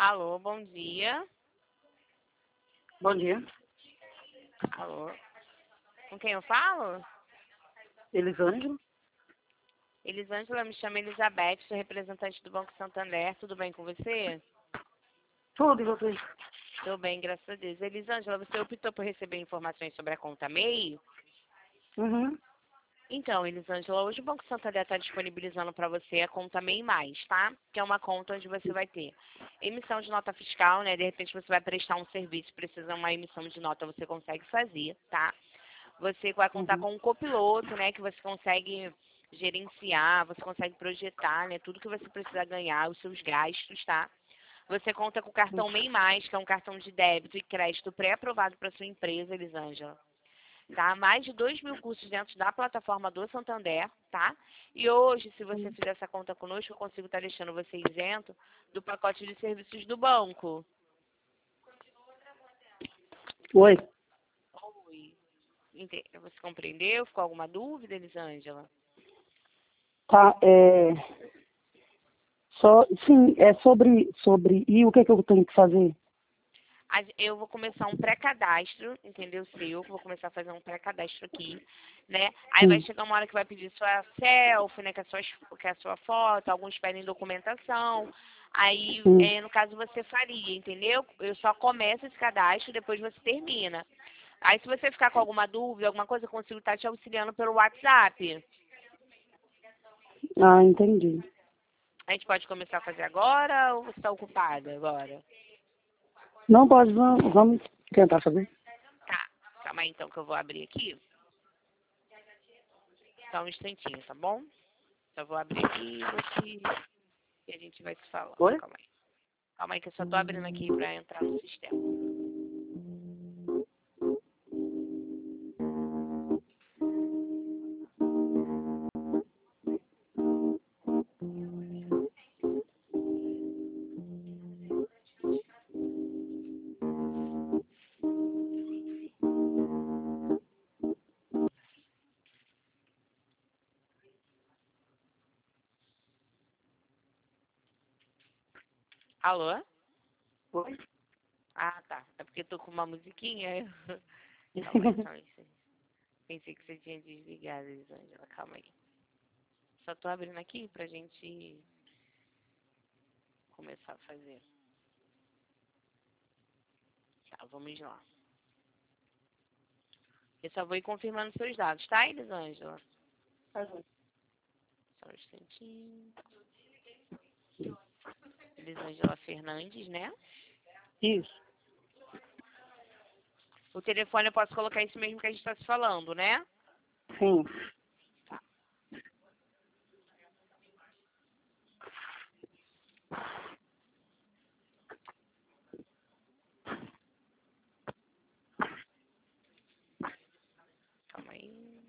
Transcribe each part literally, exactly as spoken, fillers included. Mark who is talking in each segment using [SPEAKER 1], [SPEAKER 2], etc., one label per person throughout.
[SPEAKER 1] Alô, bom dia.
[SPEAKER 2] Bom dia.
[SPEAKER 1] Alô. Com quem eu falo?
[SPEAKER 2] Elisângela?
[SPEAKER 1] Elisângela, me chama Elizabeth, sou representante do Banco Santander. Tudo bem com você?
[SPEAKER 2] Tudo, e você?
[SPEAKER 1] Tô bem, graças a Deus. Elisângela, você optou por receber informações sobre a conta M E I?
[SPEAKER 2] Uhum.
[SPEAKER 1] Então, Elisângela, hoje o Banco Santander está disponibilizando para você a conta M E I Mais, tá? Que é uma conta onde você vai ter emissão de nota fiscal, né? De repente você vai prestar um serviço, precisa de uma emissão de nota, você consegue fazer, tá? Você vai contar
[SPEAKER 2] Uhum.
[SPEAKER 1] com um copiloto, né? Que você consegue gerenciar, você consegue projetar, né? Tudo que você precisa ganhar, os seus gastos, tá? Você conta com o cartão M E I Mais, que é um cartão de débito e crédito pré-aprovado para sua empresa, Elisângela. Tá? Mais de dois mil cursos dentro da plataforma do Santander, tá? E hoje, se você fizer essa conta conosco, eu consigo estar deixando você isento do pacote de serviços do banco.
[SPEAKER 2] Oi.
[SPEAKER 1] Oi. Ente- Você compreendeu? Ficou alguma dúvida, Elisângela?
[SPEAKER 2] Tá, é... Só, sim, é sobre, sobre... E o que é que eu tenho que fazer?
[SPEAKER 1] A- Eu vou começar um pré-cadastro, entendeu? Seu, vou começar a fazer um pré-cadastro aqui, né? Aí vai
[SPEAKER 2] Sim.
[SPEAKER 1] chegar uma hora que vai pedir sua selfie, né? Que é a sua, que é a sua foto, alguns pedem documentação. Aí,
[SPEAKER 2] Sim.
[SPEAKER 1] é, no caso, você faria, entendeu? Eu só começo esse cadastro, depois você termina. Aí, se você ficar com alguma dúvida, alguma coisa, eu consigo estar te auxiliando pelo WhatsApp.
[SPEAKER 2] Ah, entendi.
[SPEAKER 1] A gente pode começar a fazer agora ou você está ocupada agora?
[SPEAKER 2] Não pode, vamos, vamos tentar fazer.
[SPEAKER 1] Tá, calma aí então que eu vou abrir aqui. Só um instantinho, tá bom? Só vou abrir aqui e vou te... e a gente vai se falando.
[SPEAKER 2] Oi?
[SPEAKER 1] Calma aí. Calma aí que eu só tô abrindo aqui pra entrar no sistema. Alô?
[SPEAKER 2] Oi?
[SPEAKER 1] Ah, tá. É porque tô com uma musiquinha. Calma aí, só um instante. Pensei que você tinha desligado, Elisângela. Calma aí. Só tô abrindo aqui pra gente começar a fazer. Tá, vamos lá. Eu só vou ir confirmando seus dados, tá, Elisângela? Só um instantinho. Elisângela Fernandes, né?
[SPEAKER 2] Isso.
[SPEAKER 1] O telefone eu posso colocar isso mesmo que a gente tá se falando, né?
[SPEAKER 2] Sim.
[SPEAKER 1] Calma aí.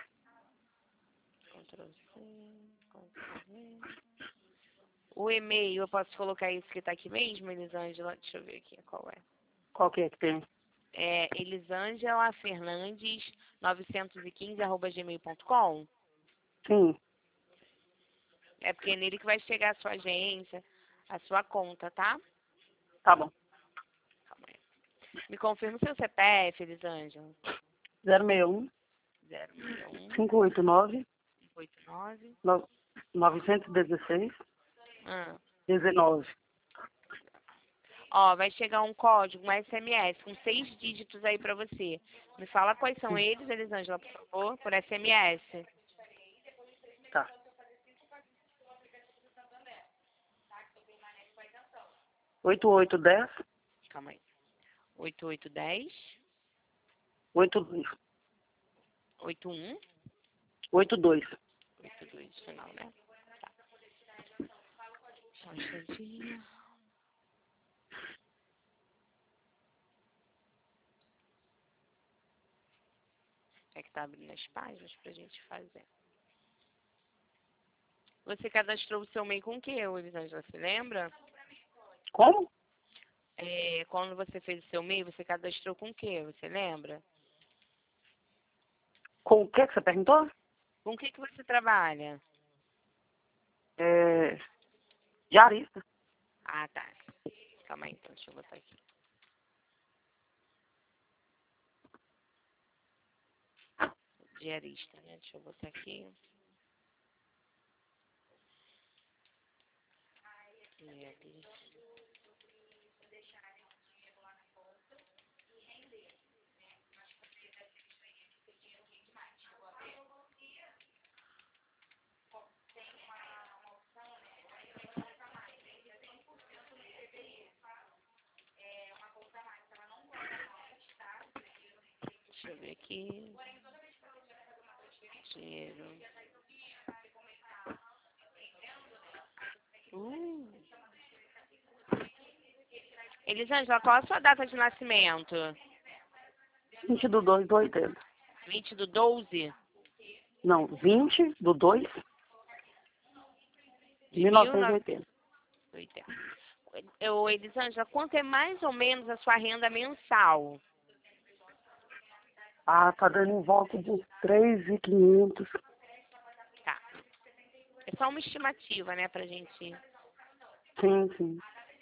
[SPEAKER 1] Ctrl C, Ctrl V. O e-mail, eu posso colocar isso que tá aqui mesmo, Elisângela? Deixa eu ver aqui qual é.
[SPEAKER 2] Qual que é que tem?
[SPEAKER 1] É Elisângela Fernandes novecentos e quinze arroba gmail ponto com.
[SPEAKER 2] Sim.
[SPEAKER 1] É porque é nele que vai chegar a sua agência, a sua conta, tá?
[SPEAKER 2] Tá bom.
[SPEAKER 1] Calma aí. Me confirma o seu C P F, Elisângela.
[SPEAKER 2] zero seis um,
[SPEAKER 1] zero seis um,
[SPEAKER 2] cinco oito nove,
[SPEAKER 1] oito nove.
[SPEAKER 2] nove um seis,
[SPEAKER 1] Ah.
[SPEAKER 2] dezenove.
[SPEAKER 1] Ó, vai chegar um código, um S M S, com seis dígitos aí pra você. Me fala quais são
[SPEAKER 2] Sim.
[SPEAKER 1] eles, Elisângela, por favor, por S M S.
[SPEAKER 2] Tá. oito oito dez,
[SPEAKER 1] Calma aí. oito oito um zero,
[SPEAKER 2] oito dois.
[SPEAKER 1] oito um,
[SPEAKER 2] oito dois.
[SPEAKER 1] oito dois, final, né? Tá. Só um instantinho. É que tá abrindo as páginas pra gente fazer. Você cadastrou o seu e-mail com o que, Elisângela? Você lembra?
[SPEAKER 2] Como?
[SPEAKER 1] É, quando você fez o seu e-mail, você cadastrou com o que? Você lembra?
[SPEAKER 2] Com o que que você perguntou?
[SPEAKER 1] Com o que, que você trabalha?
[SPEAKER 2] É... Diarista.
[SPEAKER 1] Ah, tá. Calma aí, então, deixa eu botar aqui. Diarista, né? Deixa eu botar aqui. Diarista. Deixa eu ver aqui. Dinheiro. Uh. Elisângela, qual a sua data de nascimento?
[SPEAKER 2] vinte do dois do oitenta.
[SPEAKER 1] vinte do doze?
[SPEAKER 2] Não, vinte do dois de mil novecentos e oitenta.
[SPEAKER 1] oitenta. Eu, Elisângela, quanto é mais ou menos a sua renda mensal?
[SPEAKER 2] Ah, tá dando em volta de três mil e quinhentos.
[SPEAKER 1] Tá. É só uma estimativa, né, pra gente.
[SPEAKER 2] Sim, sim.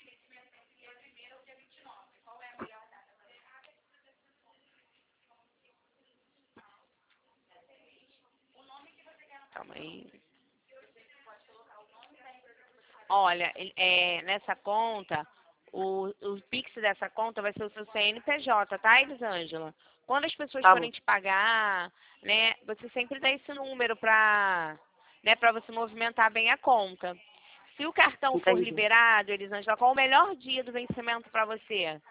[SPEAKER 1] Calma aí. Olha, é, nessa conta, o, o Pix dessa conta vai ser o seu C N P J, tá, Elisângela? Quando as pessoas
[SPEAKER 2] Tá
[SPEAKER 1] forem
[SPEAKER 2] bom.
[SPEAKER 1] te pagar, né, você sempre dá esse número pra, né, pra você movimentar bem a conta. Se o cartão for
[SPEAKER 2] Entendi.
[SPEAKER 1] liberado, Elisângela, qual o melhor dia do vencimento pra você?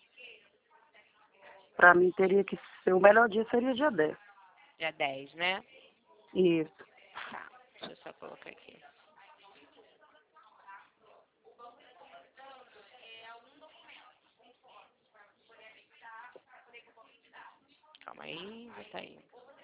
[SPEAKER 2] Pra mim teria que ser, o melhor dia seria dia dez.
[SPEAKER 1] Dia dez, né?
[SPEAKER 2] Isso.
[SPEAKER 1] Tá, deixa eu só colocar aqui. Calma aí, bota aí.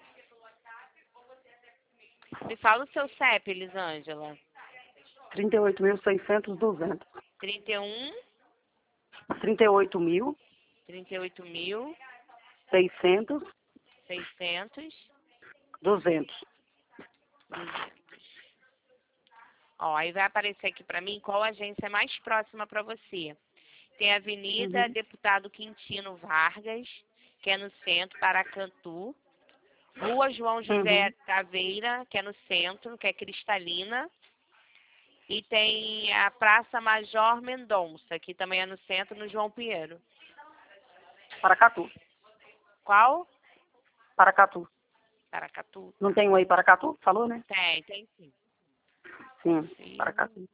[SPEAKER 1] Me fala o seu C E P, Elisângela.
[SPEAKER 2] trinta e oito mil seiscentos duzentos.
[SPEAKER 1] trinta e um,
[SPEAKER 2] trinta e oito mil
[SPEAKER 1] trinta e oito mil,
[SPEAKER 2] seiscentos
[SPEAKER 1] seiscentos,
[SPEAKER 2] duzentos.
[SPEAKER 1] duzentos. Ó, aí vai aparecer aqui pra mim qual agência é mais próxima pra você. Tem a Avenida
[SPEAKER 2] Uhum.
[SPEAKER 1] Deputado Quintino Vargas, que é no centro, Paracantu. Rua João José
[SPEAKER 2] Uhum.
[SPEAKER 1] Taveira, que é no centro, que é Cristalina. E tem a Praça Major Mendonça, que também é no centro, no João Pinheiro.
[SPEAKER 2] Paracatu.
[SPEAKER 1] Qual?
[SPEAKER 2] Paracatu.
[SPEAKER 1] Paracatu,
[SPEAKER 2] Não
[SPEAKER 1] tá.
[SPEAKER 2] tem um aí Paracatu? Falou, né?
[SPEAKER 1] Tem, tem sim.
[SPEAKER 2] Sim,
[SPEAKER 1] Sim.
[SPEAKER 2] Paracatu.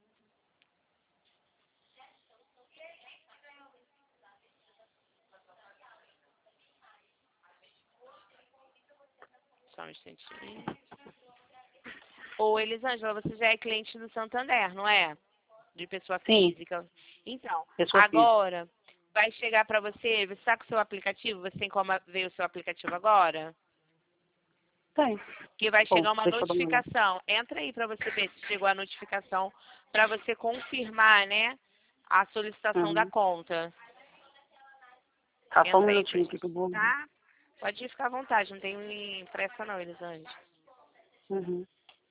[SPEAKER 1] Só um instantinho. Ô, Elisângela, você já é cliente do Santander, não é? De pessoa
[SPEAKER 2] Sim,
[SPEAKER 1] física. Então,
[SPEAKER 2] pessoa física.
[SPEAKER 1] agora vai chegar para você, você está com o seu aplicativo? Você tem como ver o seu aplicativo agora?
[SPEAKER 2] Tem.
[SPEAKER 1] Que vai
[SPEAKER 2] Bom,
[SPEAKER 1] chegar uma
[SPEAKER 2] deixa eu dar uma olhada.
[SPEAKER 1] notificação. Entra aí para você ver se chegou a notificação, para você confirmar, né, a solicitação da
[SPEAKER 2] Uhum.
[SPEAKER 1] conta.
[SPEAKER 2] Tá só um
[SPEAKER 1] Entra aí, pra
[SPEAKER 2] minutinho aqui
[SPEAKER 1] gente,
[SPEAKER 2] que eu vou.
[SPEAKER 1] tá? Pode ficar à vontade, não tem pressa não, Elisângela.
[SPEAKER 2] Uhum.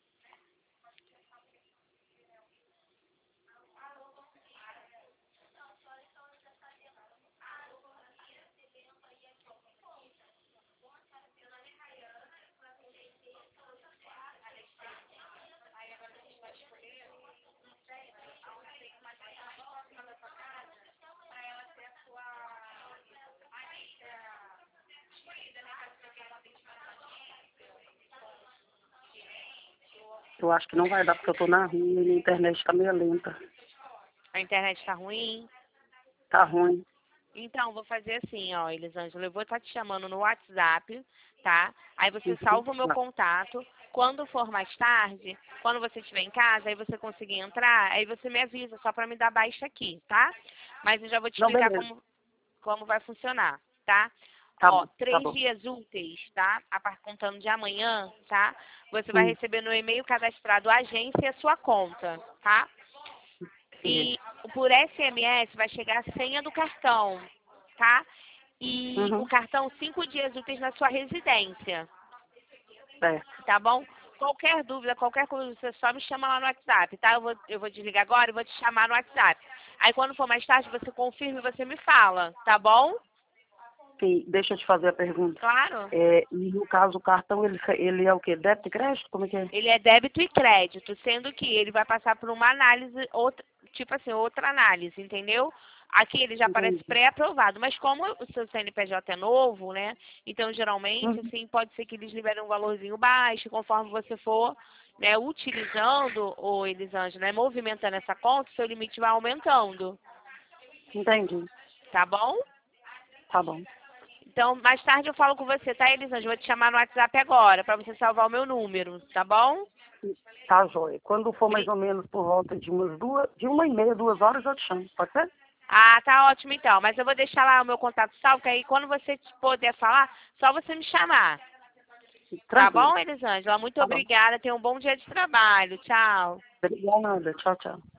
[SPEAKER 2] Eu acho que não vai dar porque eu tô na rua e a internet tá meio lenta.
[SPEAKER 1] A internet tá ruim?
[SPEAKER 2] Tá ruim.
[SPEAKER 1] Então, vou fazer assim, ó, Elisângela, eu vou estar te chamando no WhatsApp, tá? Aí você
[SPEAKER 2] Uhum.
[SPEAKER 1] salva o meu
[SPEAKER 2] Tá.
[SPEAKER 1] contato. Quando for mais tarde, quando você estiver em casa, aí você conseguir entrar, aí você me avisa, só para me dar baixa aqui, tá? Mas eu já vou te
[SPEAKER 2] Não,
[SPEAKER 1] explicar
[SPEAKER 2] beleza.
[SPEAKER 1] como, como vai funcionar, tá?
[SPEAKER 2] Tá
[SPEAKER 1] Ó,
[SPEAKER 2] bom, tá
[SPEAKER 1] três
[SPEAKER 2] bom.
[SPEAKER 1] dias úteis, tá? A par contando de amanhã, tá? Você vai
[SPEAKER 2] Hum.
[SPEAKER 1] receber no e-mail cadastrado a agência e a sua conta, tá?
[SPEAKER 2] Sim.
[SPEAKER 1] E por S M S vai chegar a senha do cartão, tá? E o
[SPEAKER 2] Uhum.
[SPEAKER 1] cartão cinco dias úteis na sua residência,
[SPEAKER 2] Certo.
[SPEAKER 1] tá bom? Qualquer dúvida, qualquer coisa, você só me chama lá no WhatsApp, tá? Eu vou, eu vou desligar agora e vou te chamar no WhatsApp. Aí quando for mais tarde, você confirma e você me fala, tá bom?
[SPEAKER 2] Sim, deixa eu te fazer a pergunta.
[SPEAKER 1] Claro.
[SPEAKER 2] É, e no caso, o cartão, ele, ele é o quê? Débito e crédito? Como é que é?
[SPEAKER 1] Ele é débito e crédito, sendo que ele vai passar por uma análise, outra, tipo assim, outra análise, entendeu? Aqui ele já aparece
[SPEAKER 2] Entendi.
[SPEAKER 1] pré-aprovado, mas como o seu C N P J é novo, né? Então, geralmente,
[SPEAKER 2] Uhum.
[SPEAKER 1] assim, pode ser que eles liberem um valorzinho baixo, conforme você for, né, utilizando, ô Elisângela, né, movimentando essa conta, seu limite vai aumentando,
[SPEAKER 2] Entendi.
[SPEAKER 1] tá bom?
[SPEAKER 2] Tá bom.
[SPEAKER 1] Então, mais tarde eu falo com você, tá, Elisângela? Vou te chamar no WhatsApp agora, para você salvar o meu número, tá bom?
[SPEAKER 2] Tá, joia. Quando for mais
[SPEAKER 1] Bri-
[SPEAKER 2] ou menos por volta de umas duas, de uma e meia, duas horas, eu te chamo. Pode ser?
[SPEAKER 1] Ah, tá ótimo então. Mas eu vou deixar lá o meu contato salvo, que aí quando você puder falar, só você me chamar. Tá
[SPEAKER 2] Tranquilo.
[SPEAKER 1] bom, Elisângela? Muito
[SPEAKER 2] Tá bom.
[SPEAKER 1] obrigada. Tenha um bom dia de trabalho. Tchau.
[SPEAKER 2] Obrigada. Tchau, tchau.